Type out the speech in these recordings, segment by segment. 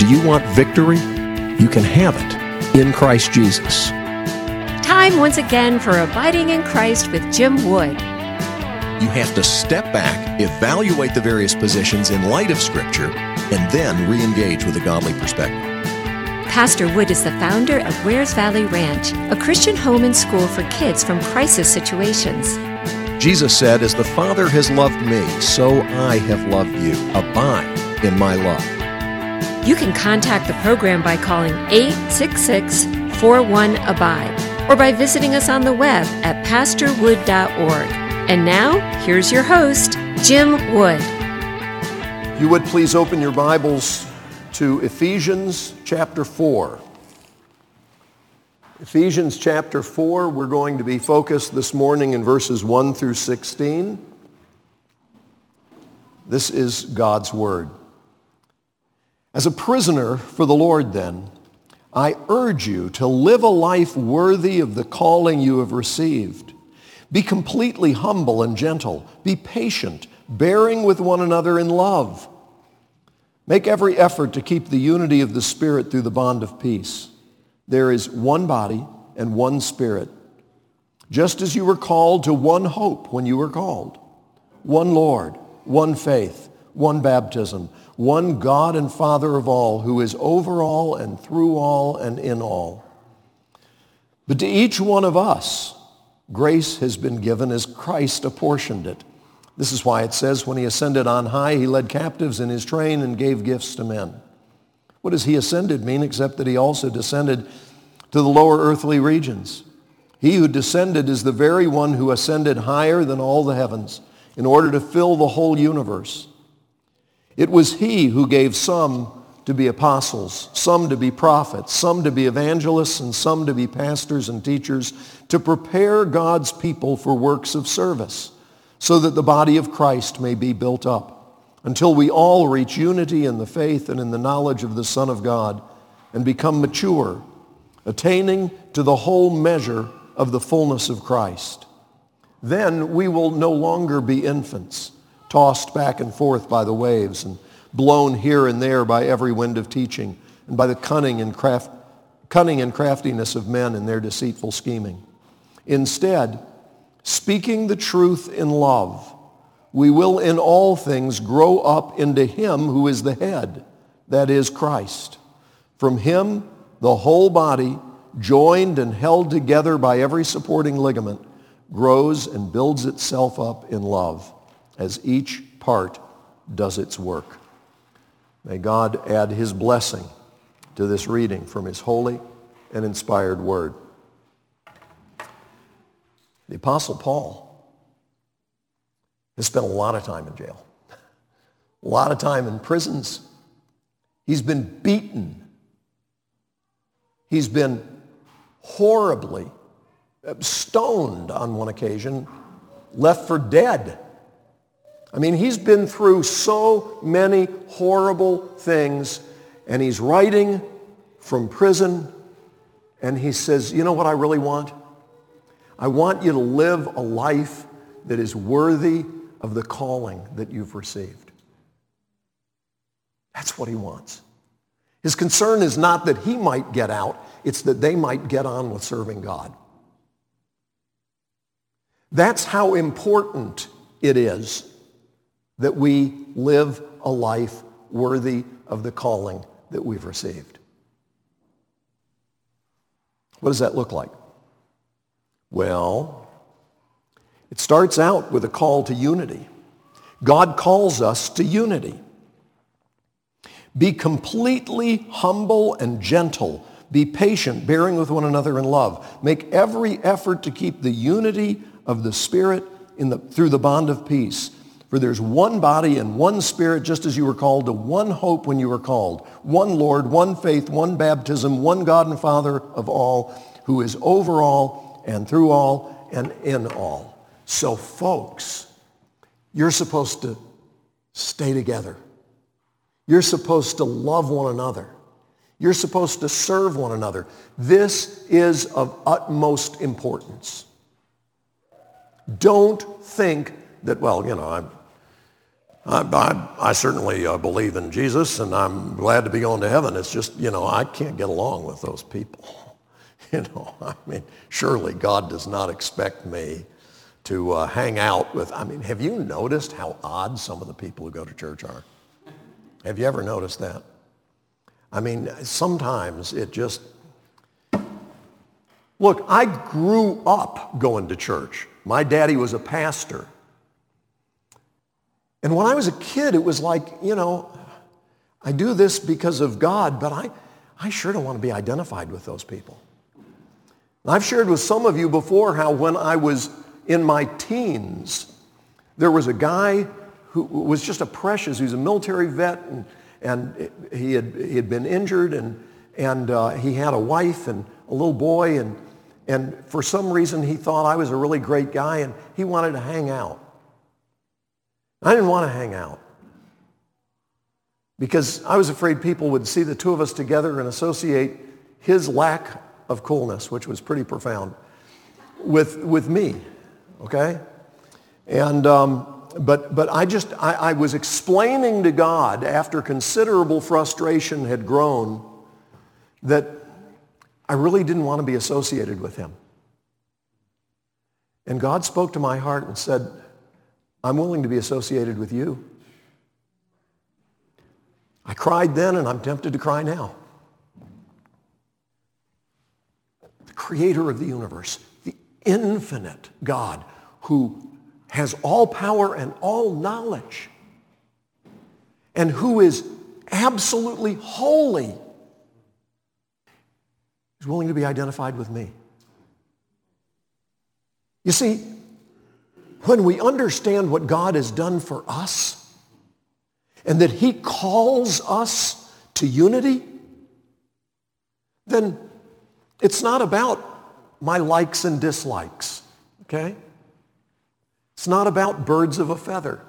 you want victory? You can have it in Christ Jesus. Time once again for Abiding in Christ with Jim Wood. You have to step back, evaluate the various positions in light of Scripture, and then re-engage with a godly perspective. Pastor Wood is the founder of Wares Valley Ranch, a Christian home and school for kids from crisis situations. Jesus said, "As the Father has loved me, so I have loved you. Abide in my love." You can contact the program by calling 866-41-ABIDE or by visiting us on the web at pastorwood.org. And now, here's your host, Jim Wood. If you would please open your Bibles to Ephesians chapter 4. Ephesians chapter 4, we're going to be focused this morning in verses 1 through 16. This is God's Word. As a prisoner for the Lord, then, I urge you to live a life worthy of the calling you have received. Be completely humble and gentle. Be patient, bearing with one another in love. Make every effort to keep the unity of the Spirit through the bond of peace. There is one body and one Spirit, just as you were called to one hope when you were called. One Lord, one faith, one baptism, one God and Father of all, who is over all and through all and in all. But to each one of us, grace has been given as Christ apportioned it. This is why it says, when he ascended on high, he led captives in his train and gave gifts to men. What does he ascended mean except that he also descended to the lower earthly regions? He who descended is the very one who ascended higher than all the heavens in order to fill the whole universe. It was he who gave some to be apostles, some to be prophets, some to be evangelists, and some to be pastors and teachers, to prepare God's people for works of service, so that the body of Christ may be built up, until we all reach unity in the faith and in the knowledge of the Son of God, and become mature, attaining to the whole measure of the fullness of Christ. Then we will no longer be infants, tossed back and forth by the waves and blown here and there by every wind of teaching and by the cunning and craftiness of men in their deceitful scheming. Instead, speaking the truth in love, we will in all things grow up into him who is the head, that is Christ. From him, the whole body, joined and held together by every supporting ligament, grows and builds itself up in love, as each part does its work. May God add his blessing to this reading from his holy and inspired word. The Apostle Paul has spent a lot of time in jail, a lot of time in prisons. He's been beaten. He's been horribly stoned on one occasion, left for dead. I mean, he's been through so many horrible things, and he's writing from prison, and he says, you know what I really want? I want you to live a life that is worthy of the calling that you've received. That's what he wants. His concern is not that he might get out, it's that they might get on with serving God. That's how important it is that we live a life worthy of the calling that we've received. What does that look like? Well, it starts out with a call to unity. God calls us to unity. Be completely humble and gentle. Be patient, bearing with one another in love. Make every effort to keep the unity of the Spirit through the bond of peace. For there's one body and one Spirit, just as you were called to one hope when you were called. One Lord, one faith, one baptism, one God and Father of all, who is over all and through all and in all. So folks, you're supposed to stay together. You're supposed to love one another. You're supposed to serve one another. This is of utmost importance. Don't think that, well, you know, I certainly believe in Jesus, and I'm glad to be going to heaven. It's just, I can't get along with those people. Surely God does not expect me to hang out with, have you noticed how odd some of the people who go to church are? Have you ever noticed that? Sometimes it just, look, I grew up going to church. My daddy was a pastor. And when I was a kid, it was like, I do this because of God, but I sure don't want to be identified with those people. And I've shared with some of you before how when I was in my teens, there was a guy who was just a precious. He was a military vet, and he had been injured, and he had a wife and a little boy, and for some reason he thought I was a really great guy, and he wanted to hang out. I didn't want to hang out because I was afraid people would see the two of us together and associate his lack of coolness, which was pretty profound, with me, okay? And but I was explaining to God after considerable frustration had grown that I really didn't want to be associated with him. And God spoke to my heart and said, I'm willing to be associated with you. I cried then, and I'm tempted to cry now. The creator of the universe, the infinite God who has all power and all knowledge, and who is absolutely holy, is willing to be identified with me. You see, when we understand what God has done for us and that he calls us to unity, then it's not about my likes and dislikes, okay? It's not about birds of a feather,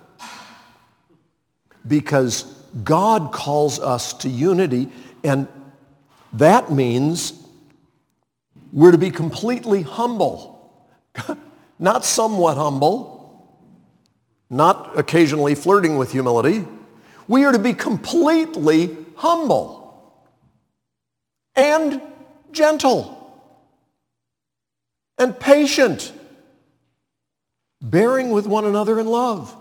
because God calls us to unity, and that means we're to be completely humble. Not somewhat humble, not occasionally flirting with humility. We are to be completely humble and gentle and patient, bearing with one another in love.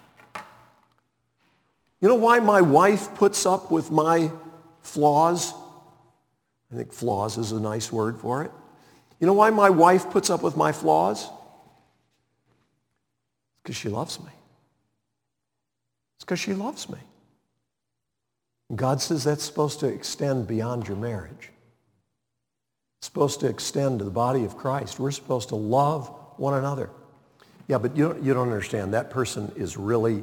You know why my wife puts up with my flaws? I think flaws is a nice word for it. You know why my wife puts up with my flaws? It's because she loves me. It's because she loves me. And God says that's supposed to extend beyond your marriage. It's supposed to extend to the body of Christ. We're supposed to love one another. Yeah, but you don't understand. That person is really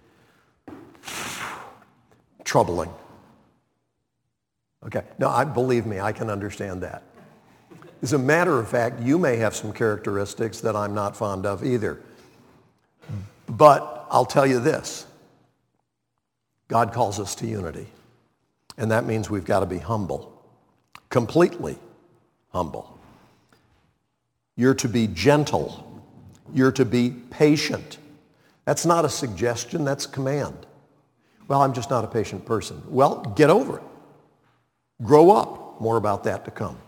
troubling. Okay. No, believe me, I can understand that. As a matter of fact, you may have some characteristics that I'm not fond of either. But I'll tell you this. God calls us to unity. And that means we've got to be humble. Completely humble. You're to be gentle. You're to be patient. That's not a suggestion, that's a command. Well, I'm just not a patient person. Well, get over it. Grow up. More about that to come.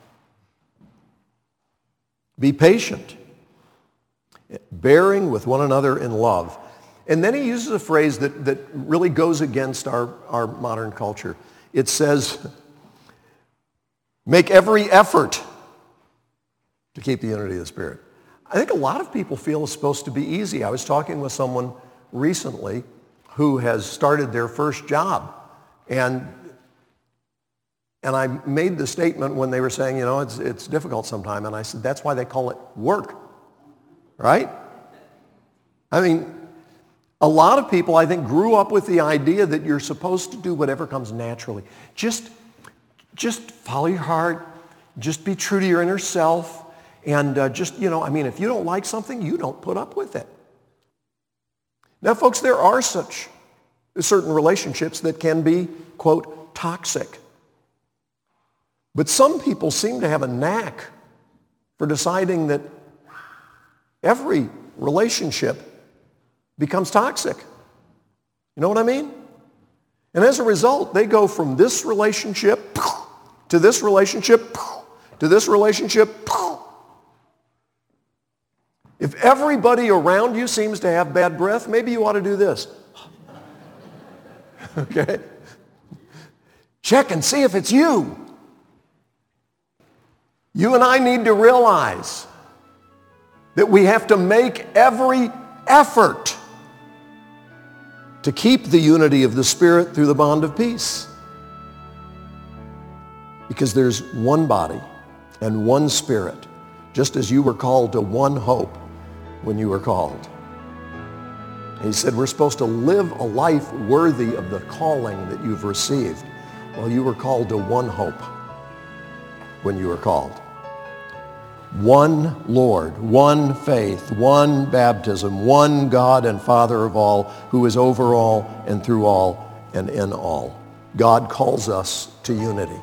Be patient. Bearing with one another in love. And then he uses a phrase that really goes against our modern culture. It says, make every effort to keep the unity of the Spirit. I think a lot of people feel it's supposed to be easy. I was talking with someone recently who has started their first job. And I made the statement when they were saying, it's difficult sometimes. And I said, that's why they call it work. Right? I mean, a lot of people, I think, grew up with the idea that you're supposed to do whatever comes naturally. Just follow your heart. Just be true to your inner self. And if you don't like something, you don't put up with it. Now, folks, there are certain relationships that can be, quote, toxic. But some people seem to have a knack for deciding that every relationship becomes toxic. You know what I mean? And as a result, they go from this relationship to this relationship to this relationship. If everybody around you seems to have bad breath, maybe you ought to do this. Okay? Check and see if it's you. You and I need to realize that we have to make every effort to keep the unity of the Spirit through the bond of peace. Because there's one body and one Spirit, just as you were called to one hope when you were called. He said we're supposed to live a life worthy of the calling that you've received. Well, you were called to one hope when you were called. One Lord, one faith, one baptism, one God and Father of all, who is over all and through all and in all. God calls us to unity.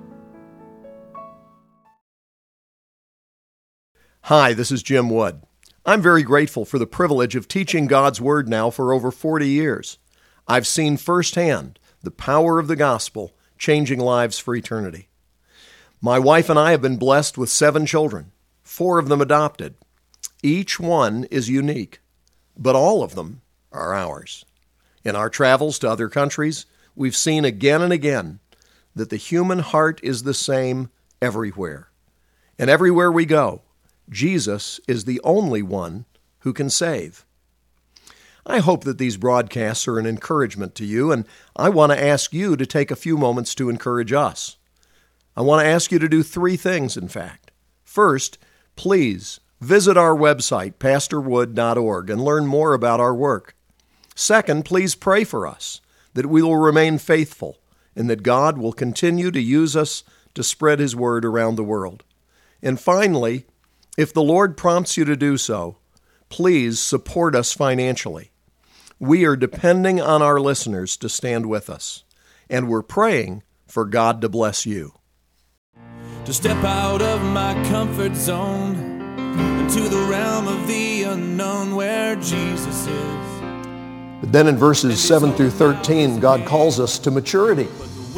Hi, this is Jim Wood. I'm very grateful for the privilege of teaching God's Word now for over 40 years. I've seen firsthand the power of the gospel changing lives for eternity. My wife and I have been blessed with 7 children, 4 of them adopted. Each one is unique, but all of them are ours. In our travels to other countries, we've seen again and again that the human heart is the same everywhere. And everywhere we go, Jesus is the only one who can save. I hope that these broadcasts are an encouragement to you, and I want to ask you to take a few moments to encourage us. I want to ask you to do 3 things, in fact. First, please visit our website, pastorwood.org, and learn more about our work. Second, please pray for us, that we will remain faithful, and that God will continue to use us to spread His word around the world. And finally, if the Lord prompts you to do so, please support us financially. We are depending on our listeners to stand with us, and we're praying for God to bless you. To step out of my comfort zone into the realm of the unknown where Jesus is. But then in verses 7 through 13, God calls us to maturity.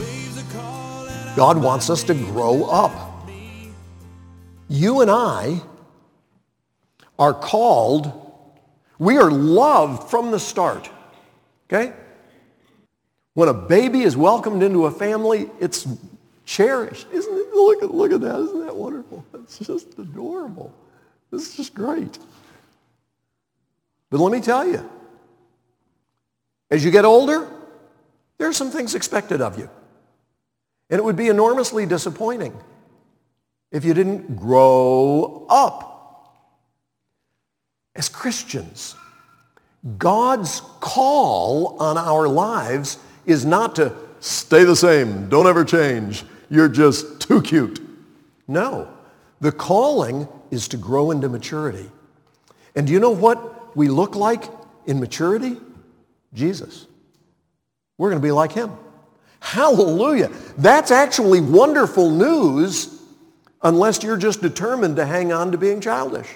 God wants us to grow up. You and I are called, we are loved from the start, okay? When a baby is welcomed into a family, it's cherished. Isn't it? Look at that. Isn't that wonderful? It's just adorable. This is just great. But let me tell you, as you get older, there are some things expected of you. And it would be enormously disappointing if you didn't grow up. As Christians, God's call on our lives is not to stay the same, don't ever change, you're just too cute. No, the calling is to grow into maturity. And do you know what we look like in maturity? Jesus. We're going to be like Him. Hallelujah. That's actually wonderful news unless you're just determined to hang on to being childish.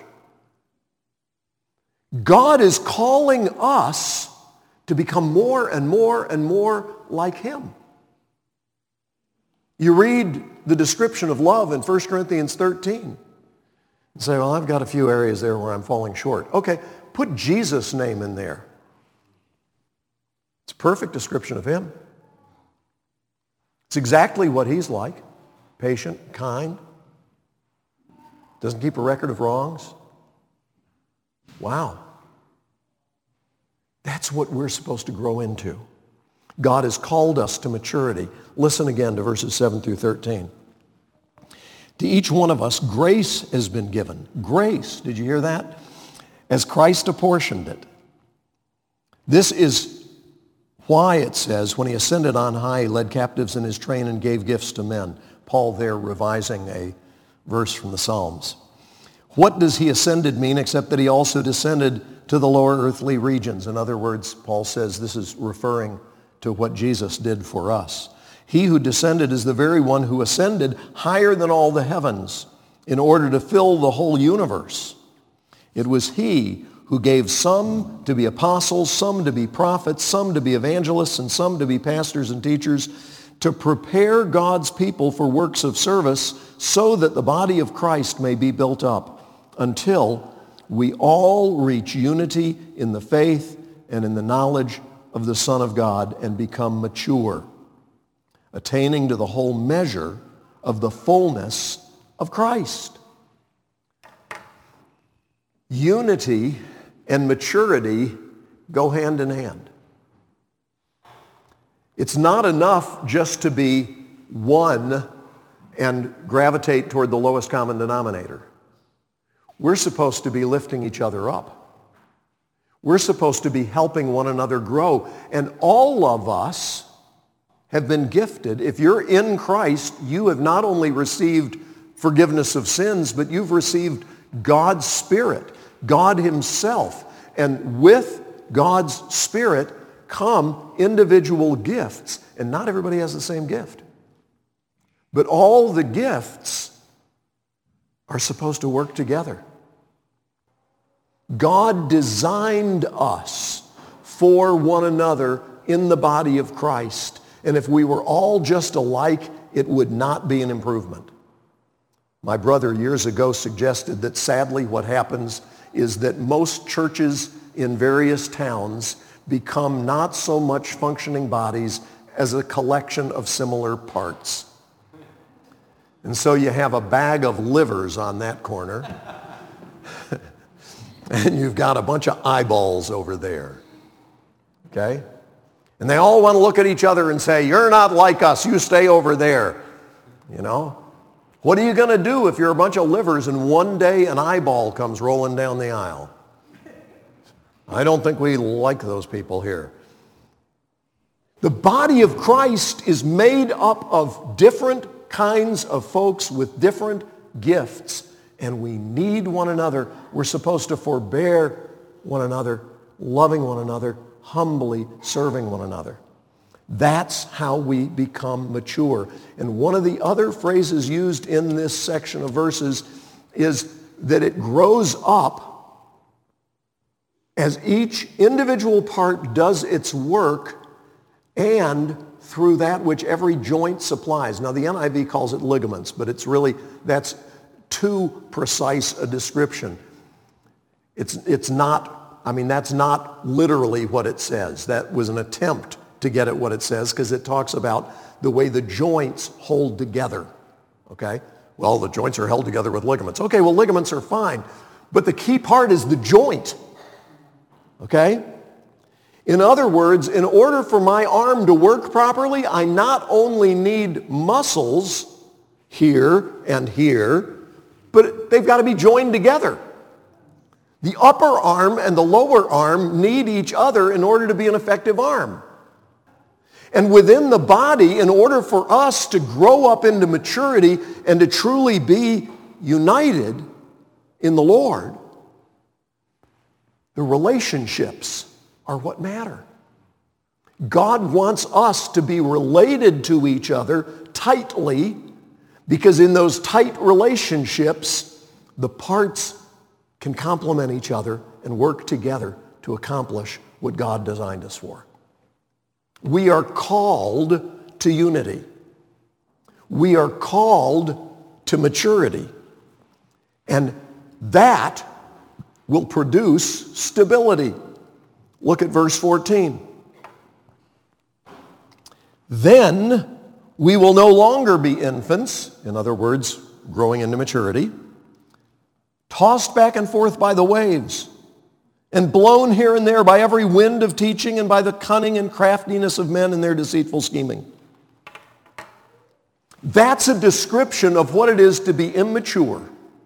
God is calling us to become more and more and more like Him. You read the description of love in 1 Corinthians 13 and say, well, I've got a few areas there where I'm falling short. Okay, put Jesus' name in there. It's a perfect description of Him. It's exactly what He's like. Patient, kind, doesn't keep a record of wrongs. Wow. That's what we're supposed to grow into. God has called us to maturity. Listen again to verses 7 through 13. To each one of us, grace has been given. Grace, did you hear that? As Christ apportioned it. This is why it says, when He ascended on high, He led captives in His train and gave gifts to men. Paul there revising a verse from the Psalms. What does He ascended mean except that He also descended to the lower earthly regions? In other words, Paul says this is referring to what Jesus did for us. He who descended is the very one who ascended higher than all the heavens in order to fill the whole universe. It was He who gave some to be apostles, some to be prophets, some to be evangelists, and some to be pastors and teachers, to prepare God's people for works of service so that the body of Christ may be built up until we all reach unity in the faith and in the knowledge of the Son of God and become mature, attaining to the whole measure of the fullness of Christ. Unity and maturity go hand in hand. It's not enough just to be one and gravitate toward the lowest common denominator. We're supposed to be lifting each other up. We're supposed to be helping one another grow. And all of us have been gifted. If you're in Christ, you have not only received forgiveness of sins, but you've received God's Spirit, God himself. And with God's Spirit come individual gifts. And not everybody has the same gift. But all the gifts are supposed to work together. God designed us for one another in the body of Christ. And if we were all just alike, it would not be an improvement. My brother years ago suggested that sadly what happens is that most churches in various towns become not so much functioning bodies as a collection of similar parts. And so you have a bag of livers on that corner. And you've got a bunch of eyeballs over there, okay? And they all want to look at each other and say, you're not like us, you stay over there, you know? What are you going to do if you're a bunch of livers and one day an eyeball comes rolling down the aisle? I don't think we like those people here. The body of Christ is made up of different kinds of folks with different gifts. And we need one another. We're supposed to forbear one another, loving one another, humbly serving one another. That's how we become mature. And one of the other phrases used in this section of verses is that it grows up as each individual part does its work and through that which every joint supplies. Now the NIV calls it ligaments, but it's really, that's too precise a description. It's not, I mean, that's not literally what it says. That was an attempt to get at what it says because it talks about the way the joints hold together, okay? Well, the joints are held together with ligaments. Okay, well, ligaments are fine, but the key part is the joint, okay? In other words, in order for my arm to work properly, I not only need muscles here and here, but they've got to be joined together. The upper arm and the lower arm need each other in order to be an effective arm. And within the body, in order for us to grow up into maturity and to truly be united in the Lord, the relationships are what matter. God wants us to be related to each other tightly, because in those tight relationships, the parts can complement each other and work together to accomplish what God designed us for. We are called to unity. We are called to maturity. And that will produce stability. Look at verse 14. Then we will no longer be infants, in other words, growing into maturity, tossed back and forth by the waves, and blown here and there by every wind of teaching and by the cunning and craftiness of men and their deceitful scheming. That's a description of what it is to be immature.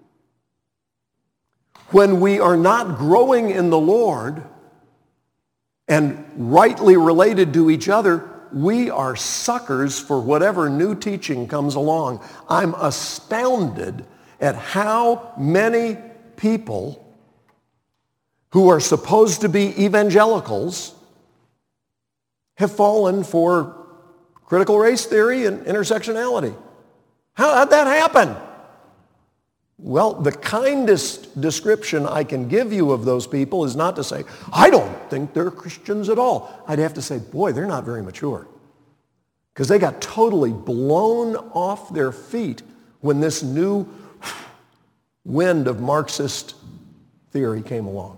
When we are not growing in the Lord and rightly related to each other, we are suckers for whatever new teaching comes along. I'm astounded at how many people who are supposed to be evangelicals have fallen for critical race theory and intersectionality. How'd that happen? Well, the kindest description I can give you of those people is not to say, I don't think they're Christians at all. I'd have to say, boy, they're not very mature. Because they got totally blown off their feet when this new wind of Marxist theory came along.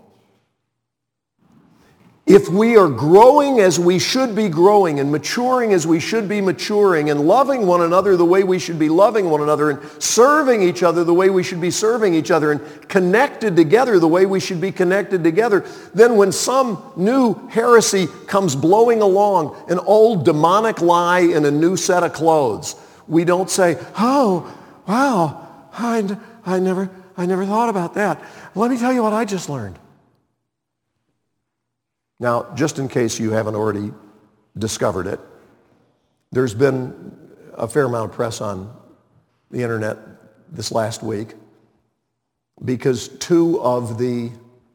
If we are growing as we should be growing and maturing as we should be maturing and loving one another the way we should be loving one another and serving each other the way we should be serving each other and connected together the way we should be connected together, then when some new heresy comes blowing along, an old demonic lie in a new set of clothes, we don't say, oh, wow, I never thought about that. Let me tell you what I just learned. Now, just in case you haven't already discovered it, there's been a fair amount of press on the internet this last week because two of the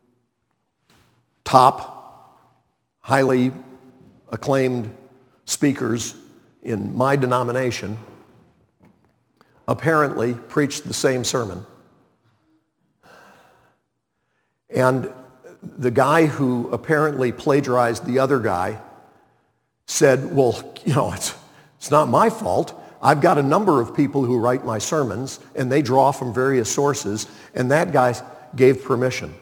top, highly acclaimed speakers in my denomination apparently preached the same sermon. And the guy who apparently plagiarized the other guy said, well, it's not my fault. I've got a number of people who write my sermons, and they draw from various sources, and that guy gave permission.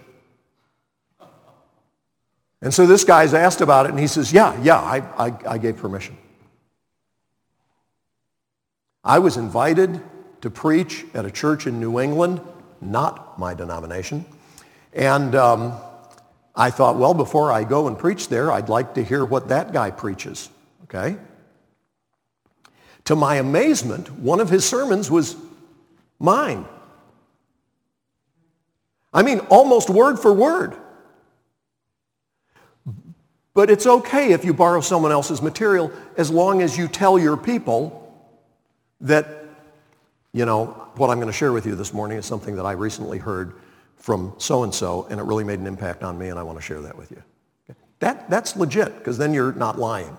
And so this guy's asked about it, and he says, I gave permission. I was invited to preach at a church in New England, not my denomination, and I thought, well, before I go and preach there, I'd like to hear what that guy preaches, okay? To my amazement, one of his sermons was mine. I mean, almost word for word. But it's okay if you borrow someone else's material as long as you tell your people that, what I'm going to share with you this morning is something that I recently heard from so-and-so, and it really made an impact on me, and I want to share that with you. Okay? That's legit, because then you're not lying.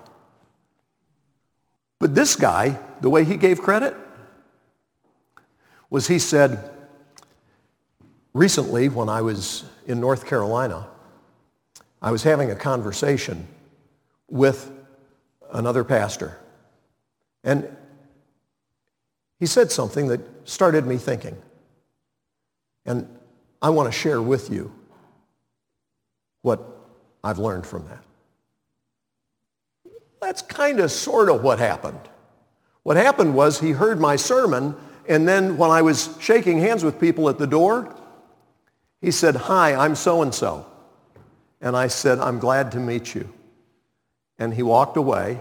But this guy, the way he gave credit, was he said, recently when I was in North Carolina, I was having a conversation with another pastor, and he said something that started me thinking. And I want to share with you what I've learned from that. That's kind of sort of what happened. What happened was he heard my sermon, and then when I was shaking hands with people at the door, he said, hi, I'm so-and-so. And I said, I'm glad to meet you. And he walked away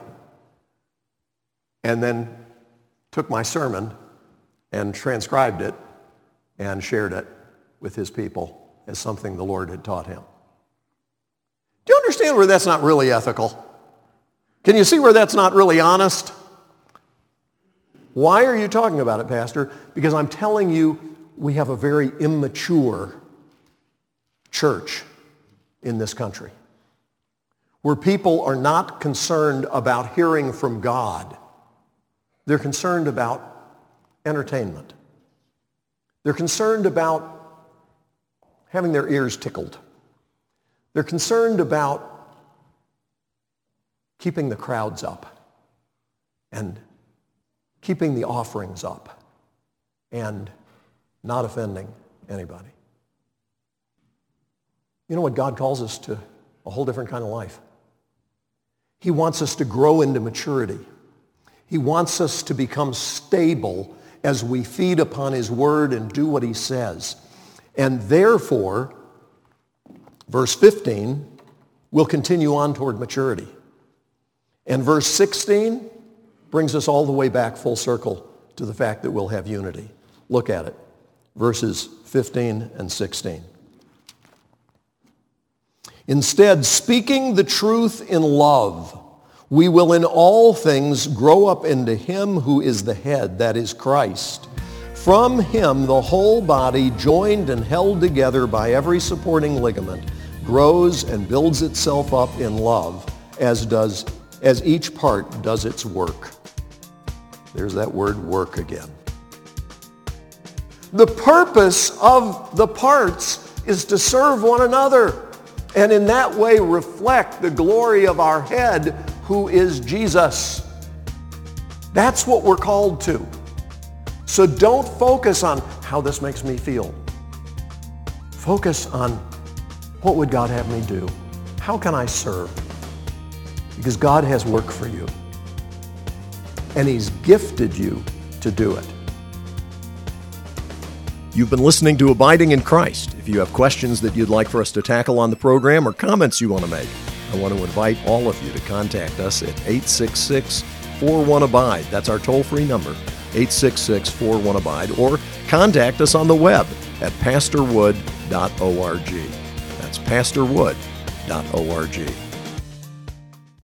and then took my sermon and transcribed it and shared it with his people as something the Lord had taught him. Do you understand where that's not really ethical? Can you see where that's not really honest? Why are you talking about it, Pastor? Because I'm telling you, we have a very immature church in this country, where people are not concerned about hearing from God. They're concerned about entertainment. They're concerned about having their ears tickled. They're concerned about keeping the crowds up and keeping the offerings up and not offending anybody. You know what? God calls us to a whole different kind of life. He wants us to grow into maturity. He wants us to become stable as we feed upon his word and do what he says. And therefore, verse 15 will continue on toward maturity. And verse 16 brings us all the way back full circle to the fact that we'll have unity. Look at it. Verses 15 and 16. Instead, speaking the truth in love, we will in all things grow up into him who is the head, that is Christ. From him, the whole body, joined and held together by every supporting ligament, grows and builds itself up in love as each part does its work. There's that word work again. The purpose of the parts is to serve one another and in that way reflect the glory of our head, who is Jesus. That's what we're called to. So don't focus on how this makes me feel. Focus on what would God have me do? How can I serve? Because God has work for you. And He's gifted you to do it. You've been listening to Abiding in Christ. If you have questions that you'd like for us to tackle on the program or comments you want to make, I want to invite all of you to contact us at 866-41-ABIDE. That's our toll-free number, 866-41-ABIDE, or contact us on the web at pastorwood.org. That's pastorwood.org.